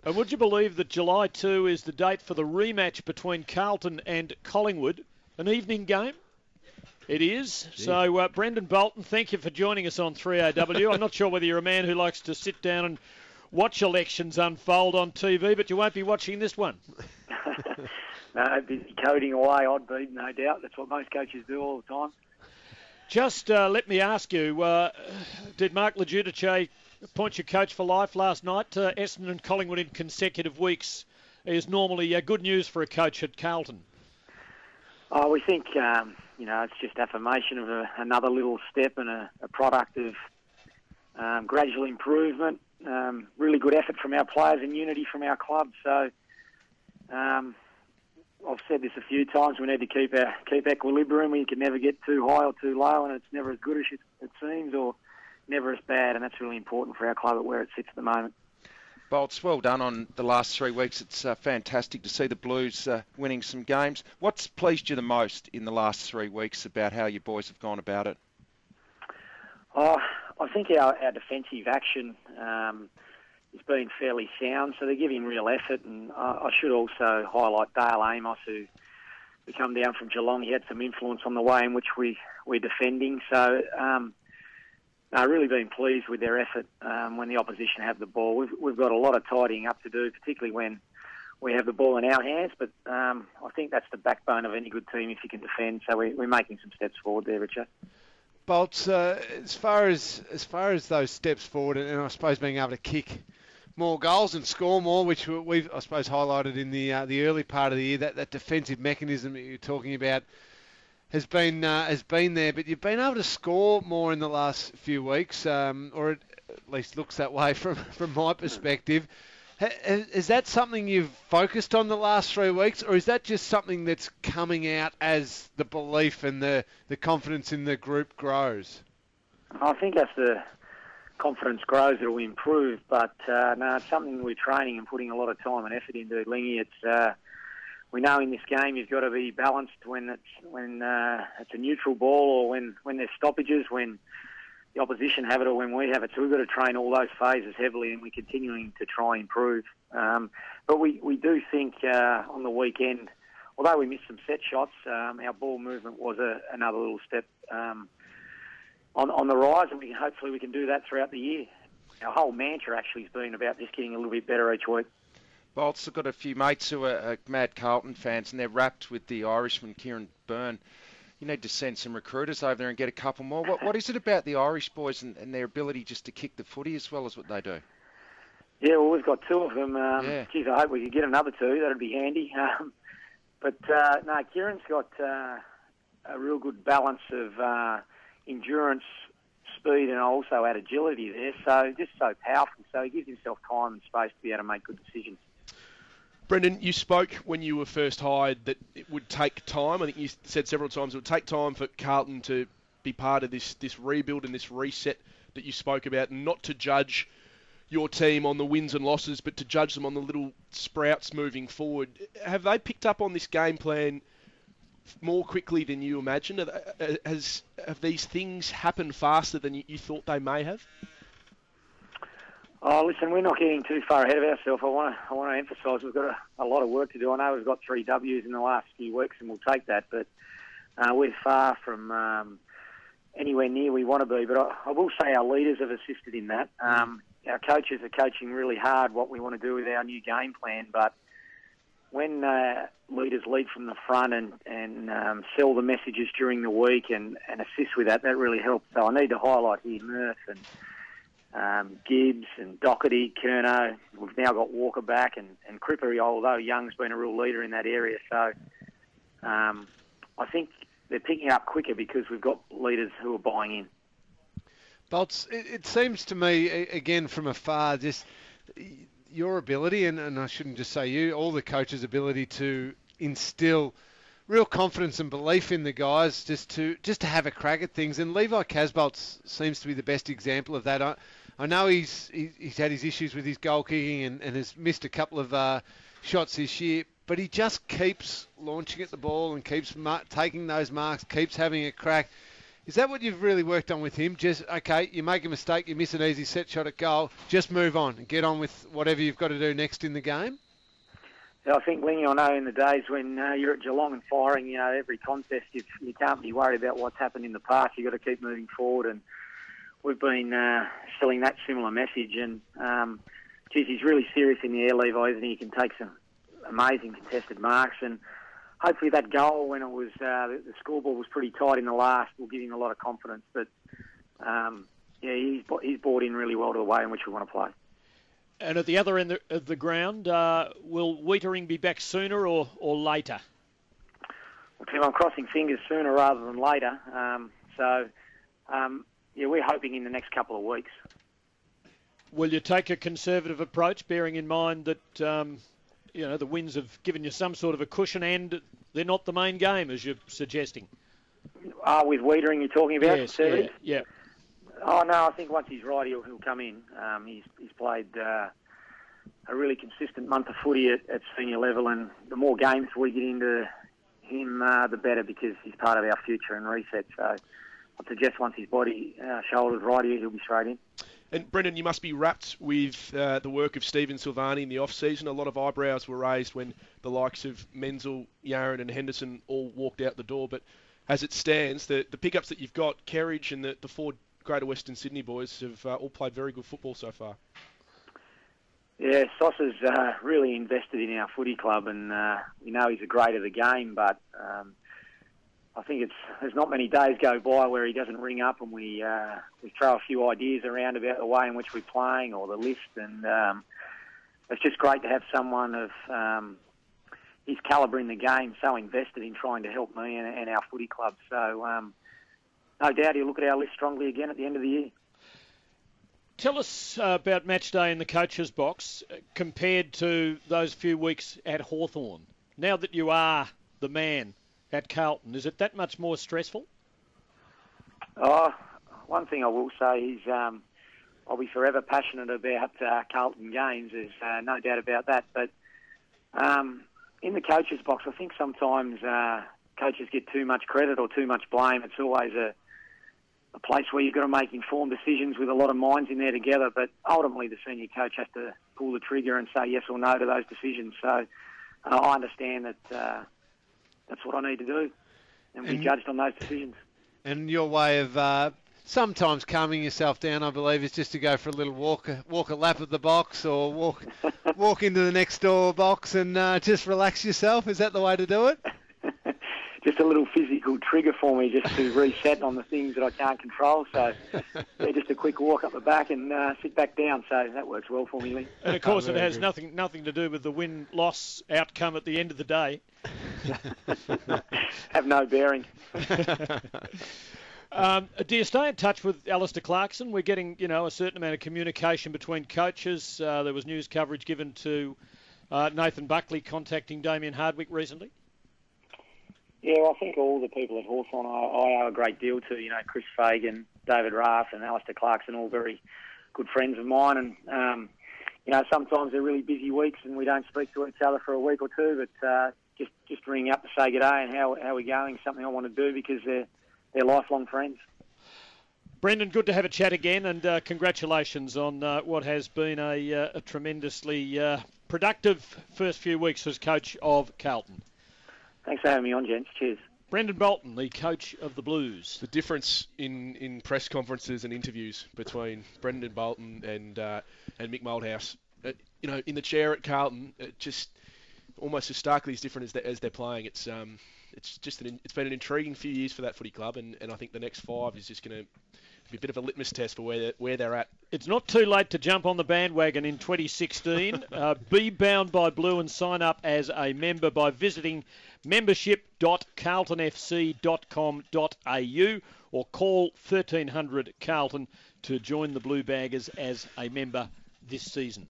And would you believe that July 2 is the date for the rematch between Carlton and Collingwood? An evening game? It is. Gee. So, Brendan Bolton, thank you for joining us on 3AW. I'm not sure whether you're a man who likes to sit down and watch elections unfold on TV, but you won't be watching this one. No, busy coding away, I'd be, no doubt. That's what most coaches do all the time. Just let me ask you, did Mark Lejudice appoint your coach for life last night? Essendon and Collingwood in consecutive weeks is normally good news for a coach at Carlton. Oh, we think, it's just affirmation of another little step and a product of gradual improvement, really good effort from our players and unity from our club. So I've said this a few times, we need to keep equilibrium. We can never get too high or too low, and it's never as good as it seems or never as bad, and that's really important for our club at where it sits at the moment. Bolts, well done on the last 3 weeks. It's fantastic to see the Blues winning some games. What's pleased you the most in the last 3 weeks about how you boys have gone about it? I think our defensive action has been fairly sound, so they're giving real effort. And I should also highlight Dale Amos, who come down from Geelong. He had some influence on the way in which we're defending. So I've really been pleased with their effort when the opposition have the ball. We've got a lot of tidying up to do, particularly when we have the ball in our hands. But I think that's the backbone of any good team if you can defend. So we're making some steps forward there, Richard. Bolts, as far as those steps forward, and I suppose being able to kick more goals and score more, which we've, I suppose, highlighted in the early part of the year, that defensive mechanism that you're talking about has been there, but you've been able to score more in the last few weeks, or it at least looks that way from my perspective. Is that something you've focused on the last 3 weeks, or is that just something that's coming out as the belief and the confidence in the group grows? I think as the confidence grows, it'll improve, but no, it's something we're training and putting a lot of time and effort into, Lingy. It's we know in this game you've got to be balanced when it's a neutral ball, or when there's stoppages, when the opposition have it or when we have it. So we've got to train all those phases heavily, and we're continuing to try and improve. But we do think on the weekend, although we missed some set shots, our ball movement was another little step on the rise, and hopefully we can do that throughout the year. Our whole mantra actually has been about just getting a little bit better each week. Bolts, I've got a few mates who are mad Carlton fans, and they're wrapped with the Irishman, Kieran Byrne. You need to send some recruiters over there and get a couple more. What is it about the Irish boys and their ability just to kick the footy as well as what they do? Yeah, well, we've got two of them. Yeah. Geez, I hope we could get another two. That'd be handy. But Kieran's got a real good balance of endurance, speed, and also add agility there. So just so powerful. So he gives himself time and space to be able to make good decisions. Brendan, you spoke when you were first hired that it would take time. I think you said several times it would take time for Carlton to be part of this rebuild and this reset that you spoke about, and not to judge your team on the wins and losses, but to judge them on the little sprouts moving forward. Have they picked up on this game plan more quickly than you imagined? Have these things happened faster than you thought they may have? Oh, listen, we're not getting too far ahead of ourselves. I want to emphasise we've got a lot of work to do. I know we've got 3 Ws in the last few weeks, and we'll take that, but we're far from anywhere near we want to be. But I will say our leaders have assisted in that. Our coaches are coaching really hard what we want to do with our new game plan, but when leaders lead from the front and sell the messages during the week and assist with that really helps. So I need to highlight here Murph and Gibbs and Doherty, Curnow. We've now got Walker back and Cripper, although Young's been a real leader in that area. So I think they're picking up quicker because we've got leaders who are buying in. Bolts, it seems to me, again from afar, just your ability, and I shouldn't just say you, all the coaches' ability to instill real confidence and belief in the guys just to have a crack at things. And Levi Casbolt seems to be the best example of that. I know he's had his issues with his goal kicking and has missed a couple of shots this year, but he just keeps launching at the ball and keeps taking those marks, keeps having a crack. Is that what you've really worked on with him? Just, okay, you make a mistake, you miss an easy set shot at goal, just move on and get on with whatever you've got to do next in the game? Yeah, I think, Lingy, I know in the days when you're at Geelong and firing, every contest, you can't be worried about what's happened in the past. You've got to keep moving forward, and we've been selling that similar message. And, geez, he's really serious in the air, Levi, isn't he? He can take some amazing contested marks, and hopefully that goal, when it was the scoreboard was pretty tight in the last, will give him a lot of confidence. But, he's bought in really well to the way in which we want to play. And at the other end of the ground, will Wiedering be back sooner or later? Well, Tim, I'm crossing fingers sooner rather than later. We're hoping in the next couple of weeks. Will you take a conservative approach, bearing in mind that the wins have given you some sort of a cushion and they're not the main game, as you're suggesting? With Wiedering you're talking about? Yes, conservative? yeah. Oh, no, I think once he's right, he'll come in. He's played a really consistent month of footy at senior level, and the more games we get into him, the better, because he's part of our future and reset. So I'd suggest once his body, shoulder's right, he'll be straight in. And Brendan, you must be wrapped with the work of Stephen Silvani in the off-season. A lot of eyebrows were raised when the likes of Menzel, Yaron and Henderson all walked out the door. But as it stands, the pickups that you've got, Kerridge and the four Greater Western Sydney boys have all played very good football so far. Yeah, Saucer's really invested in our footy club, and we know he's a great of the game, but I think there's not many days go by where he doesn't ring up and we throw a few ideas around about the way in which we're playing or the list, and it's just great to have someone of his calibre in the game so invested in trying to help me and our footy club. So no doubt he'll look at our list strongly again at the end of the year. Tell us about match day in the coach's box compared to those few weeks at Hawthorn. Now that you are the man at Carlton, is it that much more stressful? One thing I will say is I'll be forever passionate about Carlton games. There's no doubt about that. But in the coach's box, I think sometimes coaches get too much credit or too much blame. It's always a place where you've got to make informed decisions with a lot of minds in there together, but ultimately the senior coach has to pull the trigger and say yes or no to those decisions. So I understand that that's what I need to do and be judged on those decisions. And your way of sometimes calming yourself down, I believe, is just to go for a little walk a lap of the box, or walk into the next door box and just relax yourself. Is that the way to do it? Just a little physical trigger for me, just to reset on the things that I can't control. So, just a quick walk up the back and sit back down. So that works well for me, Lee. And of course, it has nothing to do with the win-loss outcome at the end of the day. Have no bearing. Do you stay in touch with Alistair Clarkson? We're getting, a certain amount of communication between coaches. There was news coverage given to Nathan Buckley contacting Damien Hardwick recently. Yeah, well, I think all the people at Hawthorn I owe a great deal to. Chris Fagan, David Raff and Alistair Clarkson, all very good friends of mine. And, sometimes they're really busy weeks and we don't speak to each other for a week or two, but just ringing up to say good day and how we're going is something I want to do because they're lifelong friends. Brendan, good to have a chat again, and congratulations on what has been a tremendously productive first few weeks as coach of Carlton. Thanks for having me on, gents. Cheers. Brendan Bolton, the coach of the Blues. The difference in press conferences and interviews between Brendan Bolton and Mick Moldhouse, in the chair at Carlton, just almost as starkly as different as they're playing. It's been an intriguing few years for that footy club, and I think the next 5 is just going to be a bit of a litmus test for where they're at. It's not too late to jump on the bandwagon in 2016. Be bound by Blue and sign up as a member by visiting membership.carltonfc.com.au or call 1300 Carlton to join the Blue Baggers as a member this season.